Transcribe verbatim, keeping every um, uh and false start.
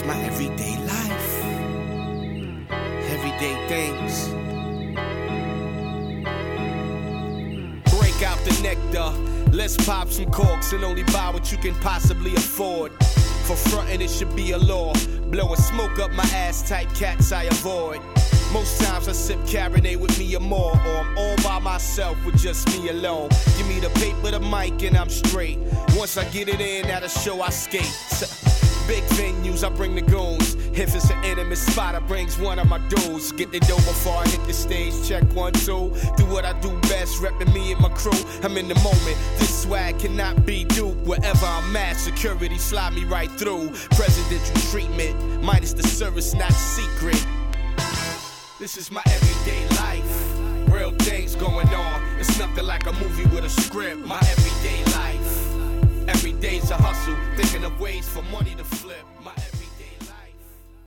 is my everyday life. Everyday things. Break out the nectar. Let's pop some corks and only buy what you can possibly afford. For frontin' it should be a law. Blowing smoke up my ass, type cats I avoid. Most times I sip Cabernet with me or more, or I'm all by myself with just me alone. Give me the paper, the mic, and I'm straight. Once I get it in, at a show I skate. Big venues, I bring the goons. If it's an intimate spot, I brings one of my dudes. Get the dough before I hit the stage, check one, two. Do what I do best, reppin' me and my crew. I'm in the moment, this swag cannot be duped. Wherever I'm at, security slide me right through. Presidential treatment, minus the service, not secret. This is my everyday life. Real things going on. It's nothing like a movie with a script. My everyday life. Every day's a hustle, thinking of ways for money to flip. My